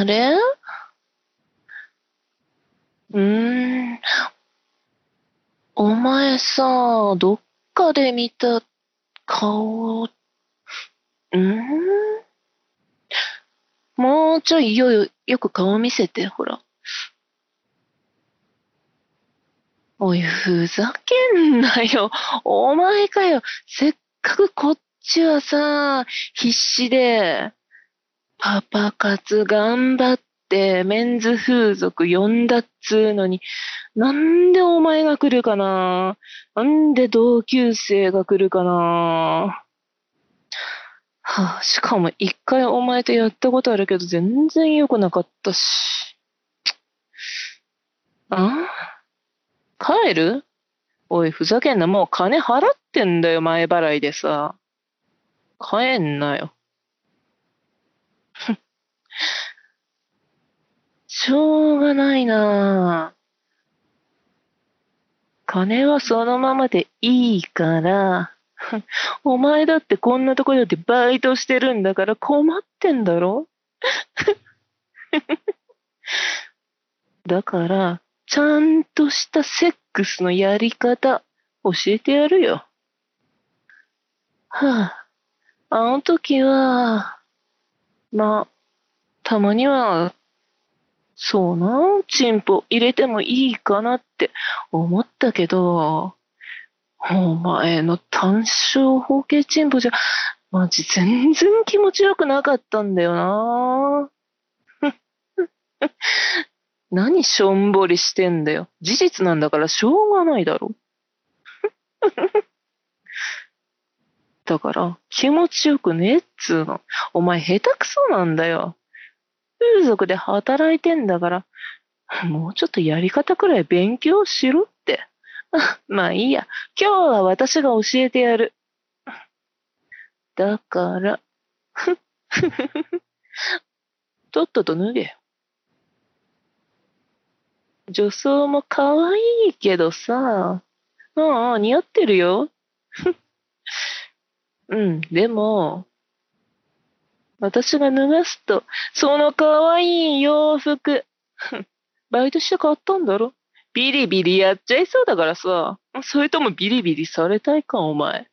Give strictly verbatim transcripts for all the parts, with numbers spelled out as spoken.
あれうーん、お前さ、どっかで見た顔、うーんもうちょいよ、よく顔見せて、ほら。おい、ふざけんなよ。お前かよ。せっかくこっちはさ、必死で、パパ活頑張ってメンズ風俗呼んだっつーのに、なんでお前が来るかな。なんで同級生が来るかな。はあ、しかも一回お前とやったことあるけど全然良くなかったし。あ帰るおい、ふざけんな。もう金払ってんだよ、前払いでさ。帰んなよ。しょうがないな。金はそのままでいいから。お前だってこんなところでバイトしてるんだから困ってんだろ。だから、ちゃんとしたセックスのやり方、教えてやるよ。はあ、あの時は、まあ、たまには、そうな、チンポ入れてもいいかなって思ったけど、お前の単小方形チンポじゃ、マジ全然気持ちよくなかったんだよな。何しょんぼりしてんだよ。事実なんだからしょうがないだろ。だから、気持ちよくねえっつうの。お前下手くそなんだよ。風俗で働いてんだから、もうちょっとやり方くらい勉強しろって。まあいいや。今日は私が教えてやる。だから、とっとと脱げよ。女装も可愛いけどさ。ああ、似合ってるよ。うん、でも、私が脱がすと、その可愛い洋服、バイトして買ったんだろ。ビリビリやっちゃいそうだからさ。それともビリビリされたいか、お前。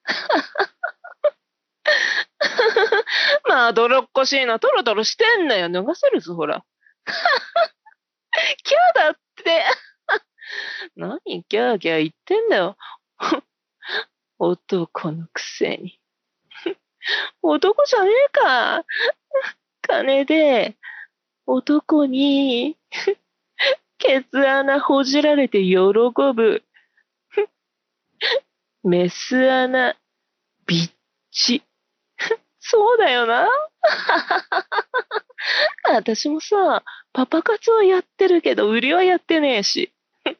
まあ、泥っこしいな、トロトロしてんなよ。脱がせるぞ、ほら。キャーだって。何キャーキャー言ってんだよ。男のくせに。男じゃねえか。金で、男に、ケツ穴ほじられて喜ぶ。メス穴、ビッチ。そうだよな。私もさ、パパ活はやってるけど、売りはやってねえし。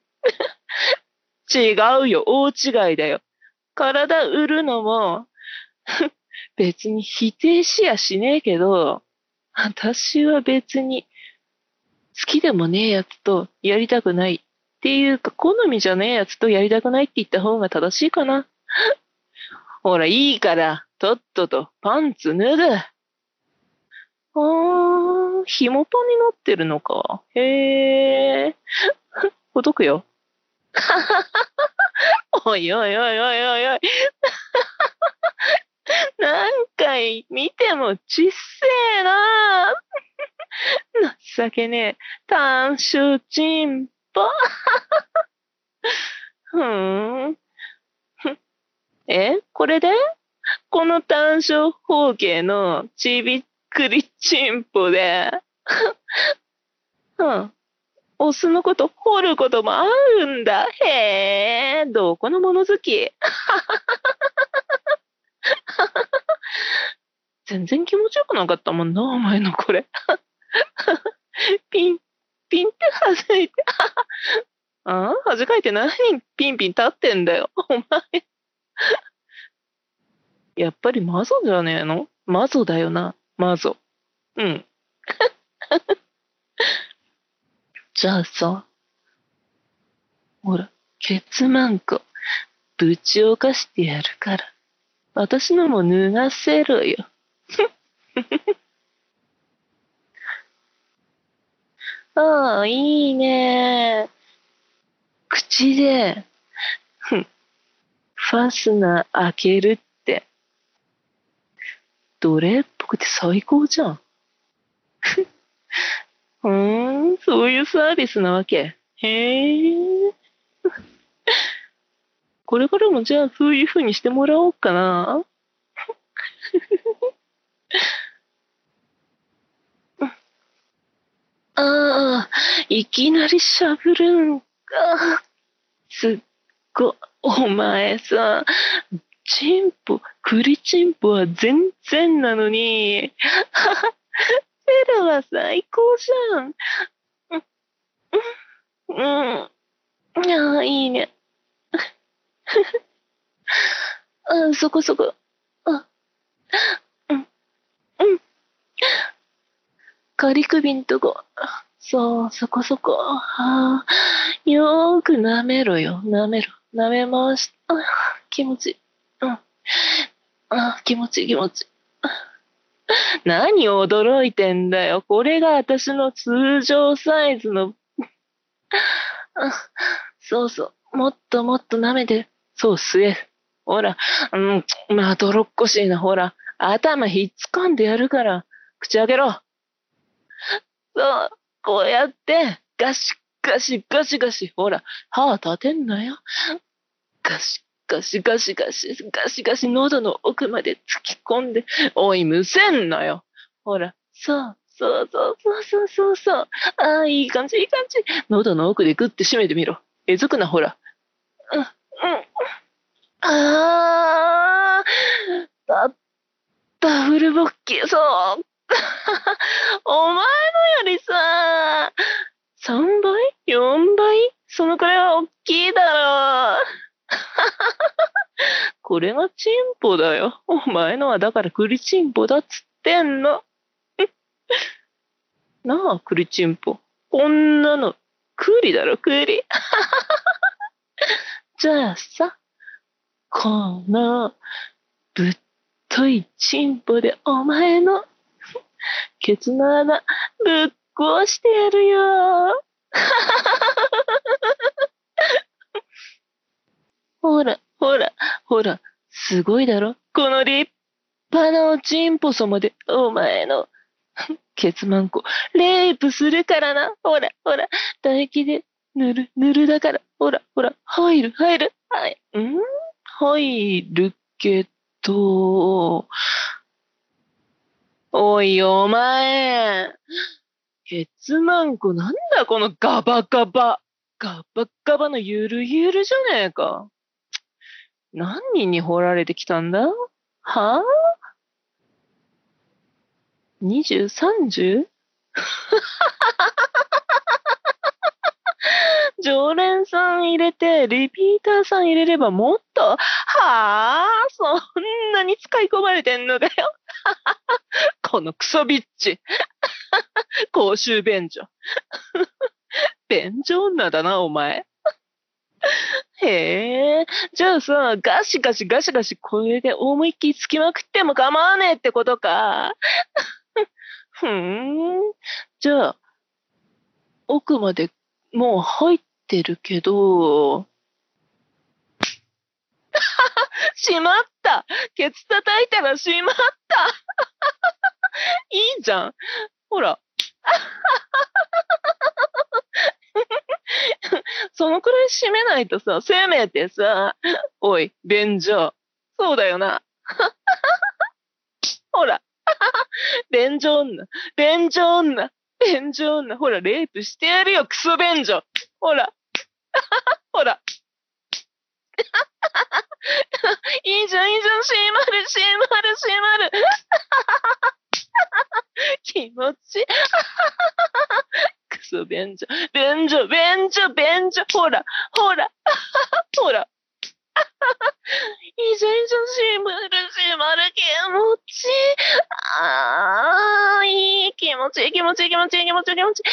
違うよ、大違いだよ。体売るのも、別に否定しやしねえけど、私は別に好きでもねえやつとやりたくないっていうか、好みじゃねえやつとやりたくないって言った方が正しいかな。ほら、いいから、とっととパンツ脱ぐ。あー、紐パンになってるのか。へえ、ほどくよ。おいおいおいおいおいおい。何回見てもちっせえな。情けねえ。短所チンポ。ふーん。えこれでこの短所方形のちびっくりチンポで、うん。オスのこと掘ることもあるんだ。へえ、どこの物好き。全然気持ちよくなかったもんな、お前のこれ。ピン、ピンって弾いて。ああ弾かいて何ピンピン立ってんだよ。お前。やっぱりマゾじゃねえの。マゾだよな。マゾ。うん。じゃあさ、ほら、ケツマンコ、ぶちおかしてやるから。私のも脱がせろよ。 ああ、いいね。口で、ふんファスナー開けるって、奴隷っぽくて最高じゃん。うーん、そういうサービスなわけ。へえ。これからもじゃあそういう風にしてもらおうかな。ああ、いきなりしゃぶるんか。すっご、お前さ、チンポ、栗チンポは全然なのに、ペラは最高じゃん。うん、うん、ああ、いいね。うん、そこそこ。あ、うん、うん、仮首んとこ。そう、そこそこ。はあ、よーく舐めろよ。舐めろ。舐め回し、あ、気持ちいい。うん。あ、気持ちいい気持ちいい。何驚いてんだよ。これが私の通常サイズの。あ、そうそう。もっともっと舐めて。そう、吸え。ほら、うん、まあ、泥っこしいな。ほら、頭ひっつかんでやるから。口開けろ。そう、こうやって、ガシガシガシガシ。ほら、歯立てんなよ。ガシガシガシガシ、ガシガシ喉の奥まで突き込んで、おい、むせんなよ。ほら、そう、そうそうそうそうそうそう。ああ、いい感じ、いい感じ。喉の奥でグッて締めてみろ。えずくな、ほら。うん、うん。ああ、たったフルボッキ。そう。お前のよりさ、さんばい ?よん 倍そのくらいは大きいだろう。これがチンポだよ。お前のはだから栗チンポだっつってんの。なあ、栗チンポ。こんなの、栗だろ、栗。じゃあさ、この、ぶっといチンポでお前の、ケツの穴、ぶっ壊してやるよ。ほら、ほら、ほら、すごいだろこの立派なおちんぽ様で、お前の、ケツマンコ、レイプするからな。ほら、ほら、唾液で、ぬる、ぬるだから。ほら、ほら、入る、入る。はい、ん入るけど、おい、お前。ケツマンコ、なんだこのガバガバ。ガバガバのゆるゆるじゃねえか。何人に掘られてきたんだはぁ、あ、 にじゅう、さんじゅう? 常連さん入れて、リピーターさん入れればもっと、はあ、そんなに使い込まれてんのかよ。このクソビッチ。公衆便所。便所女だな、お前。へえ。じゃあさ、ガシガシガシガシこれで思いっきりつきまくっても構わねえってことか。ふーん。じゃあ、奥までもう入ってるけど、しまった。ケツ叩いたらしまった。いいじゃん。ほら。そのくらい締めないとさ、せめてさ、おい、便所。そうだよな。ほら。便所女。便所女。便所女。ほら、レイプしてやるよ、クソ便所。ほら。ほら。いいじゃん、いいじゃん、閉まる、閉まる、閉まる。気持ちいい。クソ便所。便所、便所、便所。ほら、ほら、ほら。いいじゃん、いいじゃん、閉まる、閉まる、気持ちいい。ああ、いい、気持ちいい、気持ちいい、気持ちいい、気持ちいい、気持ちい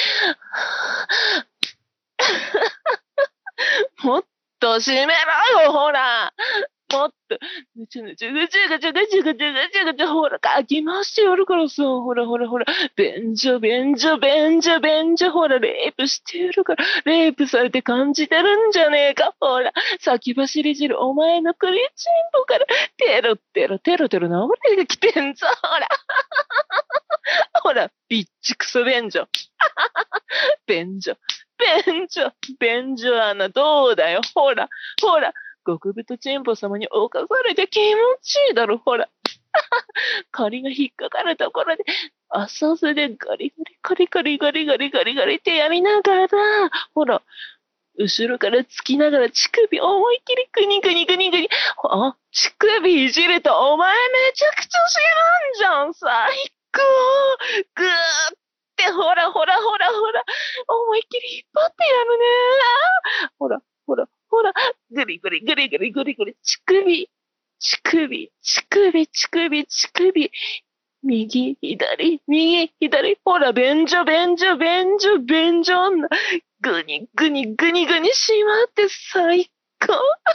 い。もっと閉めろよ、ほら。もっと、 ぬちゅぬちゅ、ぐちゅぐちゅ、ぐちゅぐちゅ、ぐちゅぐちゅ、ほら、かき回してやるからさ、ほらほらほら、便所、便所、便所、便所、ほら、レイプしてやるから、レイプされて感じてるんじゃねえか、ほら、先走り汁、お前のクリチンポから、テロテロ、テロテロ流れてきてんぞ、ほら。ほら、ビッチクソ便所。便所、便所、便所穴どうだよ、ほら、ほら、極太チンポ様に侵されて気持ちいいだろ、ほら。仮が引っかかるところで、浅瀬でガリガリガリガリガリガリガリガリってやりながら、ほら、後ろからつきながら乳首思いっきりグニグニグニグニ。あ、乳首いじるとお前めちゃくちゃ知らんじゃん、最高。ぐーってほらほらほらほら。思いっきり引っ張ってやるね。ほら、ほら、ほら。グリグリグリグリグリグリ。乳首、乳首、乳首、乳首、乳首。右、左、右、左。ほら、便所、便所、便所、便所女。ぐにぐにぐにぐにしまって最高。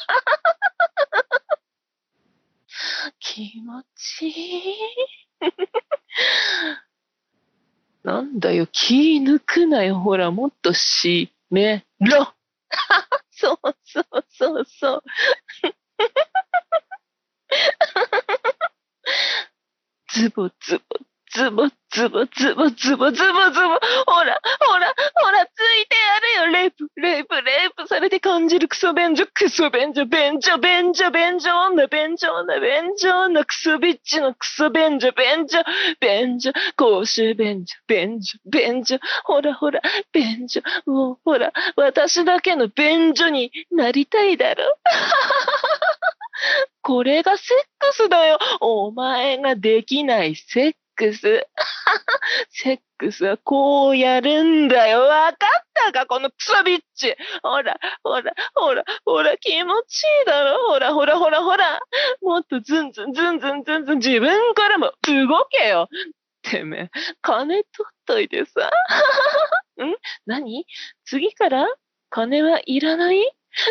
気持ちいい。なんだよ、気抜くなよ。ほら、もっとしめろ。そうそうそうそう。ズボズボ、ズボズボ、ズボズボ、ズボズボ。ほら、ほら、ほら、ついてやるよ。レイプ、レイプ、レイプされて感じるクソ便所、クソ便所、便所、便所、便所女、便所女、便所女、クソビッチのクソ便所、便所、便所、公衆便所、便所、便所、ほらほら、便所、もうほら、私だけの便所になりたいだろ。これがセックスだよ。お前ができないセックス。セックスはこうやるんだよ。わかったかこのクソビッチ。ほら、ほら、ほら、ほら、気持ちいいだろ。ほら、ほら、ほら、ほら。もっとズンズン、ズンズン、ズンズン、自分からも動けよ。てめえ、金取っといてさ。ん何次から金はいらない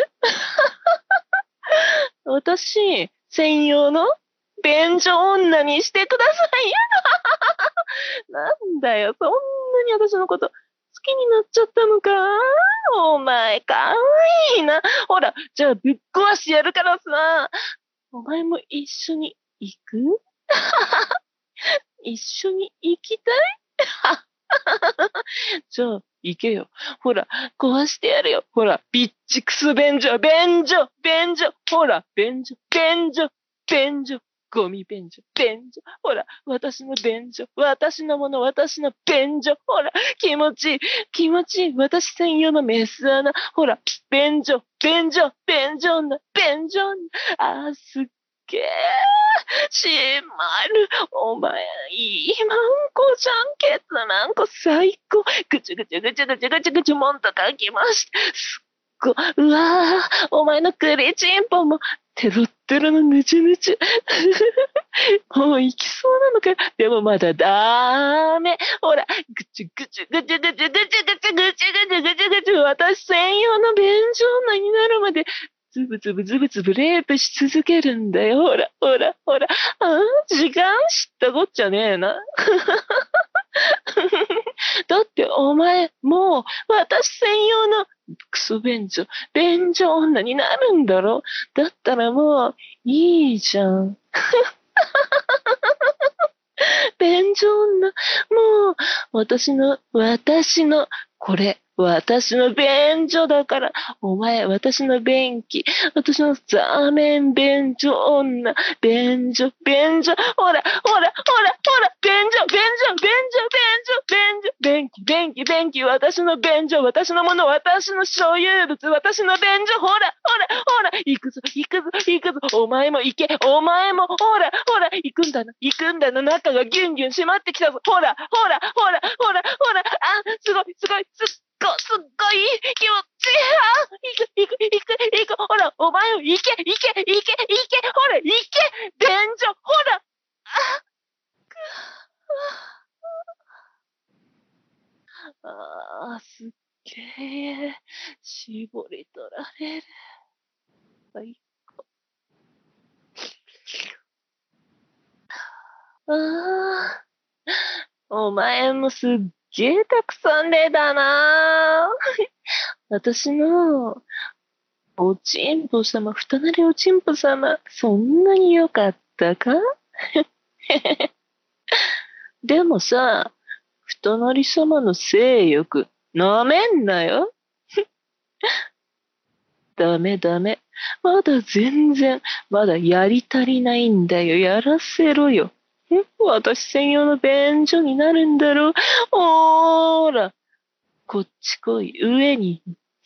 私、専用の便所女にしてくださいよ。なんだよ、そんなに私のこと好きになっちゃったのか。お前かわいいな。ほら、じゃあぶっ壊してやるからさ。お前も一緒に行く一緒に行きたいじゃあ、行けよ。ほら、壊してやるよ。ほら、ビッチクス便所、便所、便所。ほら、便所、便所、便所。ゴミ便所、便所。ほら、私の便所、私のもの、私の便所。ほら、気持ちいい、気持ちいい。私専用のメス穴。ほら、便所、便所、便所女、便所女。あー、すっげー。しまる。お前、いいマンコじゃん。ケツマンコ最高。ぐちゅぐちゅぐちゅぐちゅぐちゅぐちゅもんとかきました。すっご、うわぁ、お前のクリチンポも、テロッテロのぬちゅぬちゅ。もう行きそうなのかよ。でもまだダーメ。ほら、ぐちゅぐちゅぐちゅぐちゅぐちゅぐちゅぐちゅぐちゅぐちゅぐちゅ。私専用の便所女になるまで、つぶつぶつぶつぶレイプし続けるんだよ。ほら、ほら、ほら。ああ、時間知ったこっちゃねえな。だってお前、もう、私専用のクソ便所、便所女になるんだろ。だったらもう、いいじゃん。便所女、もう、私の、私の、これ、私の便所だから、お前、私の便器、私のザーメン便所女、便所、便所、ほら、ほら、ほら、ほら、便所、便所、便所、便所、便所、便器、便器、便器、私の便所、私のもの、私の所有物、私の便所、ほら、ほら、ほら、行くぞ、行くぞ、行くぞ、お前も行け、お前も、ほら、ほら、行くんだな、行くんだな、中がギュンギュン閉まってきたぞ、ほら、ほら、ほら、ほら、ほら、あ、すごい、すごい、すっご、すっごい気持ちいい、あ、行く、行く、行く、行く、ほら、お前も行け、行け、行け、行け、ほら、行け、便所、ほら、あ、くあー、すっげえ、絞り取られる。最高。 ああ、お前もすっげえたくさん出たな。私のおちんぽ様、ふたなりおちんぽ様、そんなに良かったか？でもさ、ふたなり様の性欲、なめんなよ。ダメダメ。まだ全然、まだやり足りないんだよ。やらせろよ。ん私専用の便所になるんだろ。ほーら、こっち来い。上に。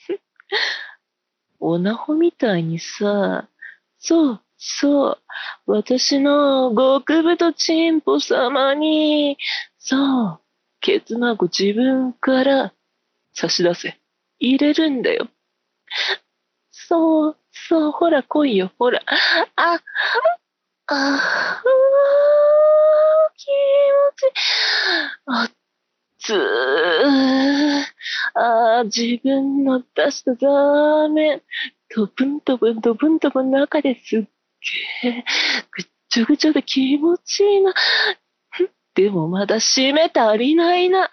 おなほみたいにさ、そう、そう、私の極太チンポ様に、そう、ケツ孫自分から差し出せ。入れるんだよ。そう、そう、ほら来いよ、ほら。あ、あ、うわー、気持ちいい。あっつー。あー、自分の出したザーメン。ドブンドブンドブンドブン中ですっげー。ぐっちょぐちょで気持ちいいな。でもまだ締め足りないな。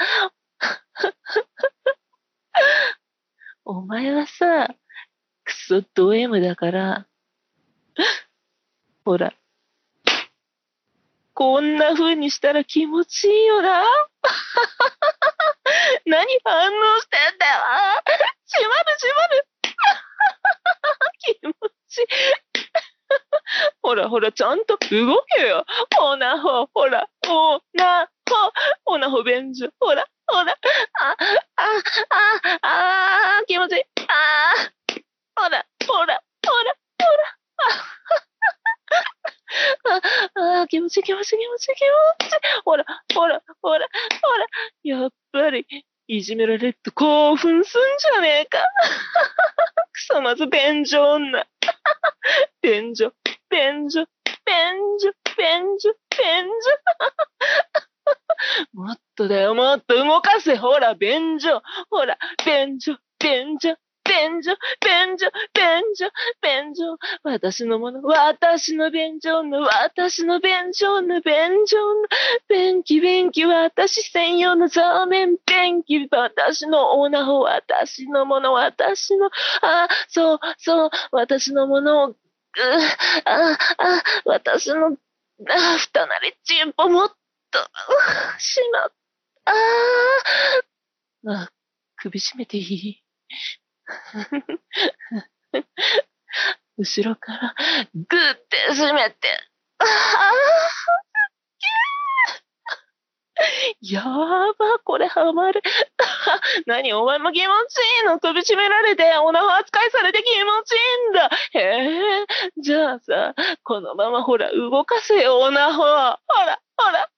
お前はさ、クソド M だから、ほら、こんな風にしたら気持ちいいよな。何反応してんだよ。閉まる閉まる。気持ちいい。ほらほら、ちゃんと動けよ。おなほ、ほら、おなほ、おなほ便所。ほら、ほら。あ、あ、あ、あ、気持ちいい。あ、ほら、ほら、ほら、ほら。ああ、気持ちいい気持ちいい気持ちいい気持ちいい。ほら、ほら、ほら、ほら。やっぱり、いじめられると興奮すんじゃねえか。くそまず便所女。便所、便所、便所、便所、便所。もっとだよ、もっと動かせ。ほら、便所。ほら、便所、便所、便所、便所、便所、便所。私のもの、私の便所の、私の便所の、便所の、便器、便器、私専用のザーメン、便器、私のオナホ、私のもの、私の、あ、そう、そう、私のものを、うあ、あ、私の、あ、ふたなりチンポもっと、しまった。ああ、あ、首絞めていい？後ろからグーって締めて。ああ、やば、これハマる。何お前も気持ちいいの？首絞められて、お縄扱いされて気持ちいいんだ。へえ、じゃあさ、このままほら、動かせよ、おなほ。ほら、ほら。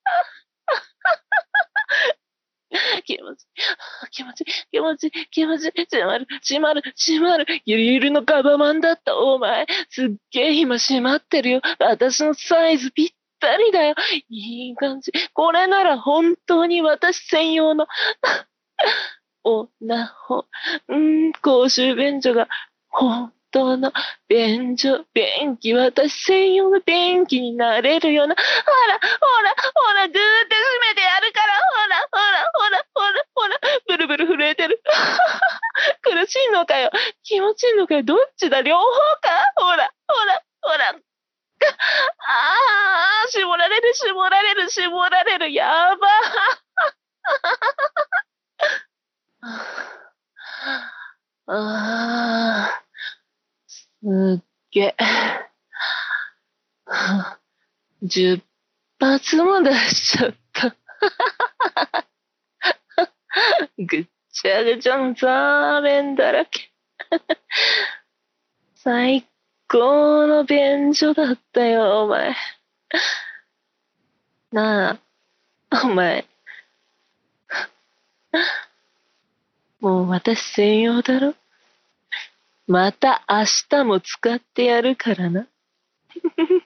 気持ちいい、気持ちいい、気持ちいい、気持ちいい、閉まる、閉まる、閉まる。ゆるゆるのガバマンだった、お前。すっげえ今閉まってるよ。私のサイズぴったりだよ。いい感じ。これなら本当に私専用の、おなほ、うん、公衆便所が、本当の便所、便器、私専用の便器になれるような。ほら、ほら、ほら、ぐーって閉めてやるから、ほら、ほら、ほら、ほら、ほら、ブルブル震えてる。苦しいのかよ。気持ちいいのかよ。どっちだ？両方か？ほら、ほら、ほら。ああ、絞られる、絞られる、絞られる。やば。ああ、すっげえ。じゅっぱつも出しちゃった。ぐっちゃぐちゃのザーメンだらけ。最高の便所だったよ、お前。なあ、お前。もう私専用だろ？また明日も使ってやるからな。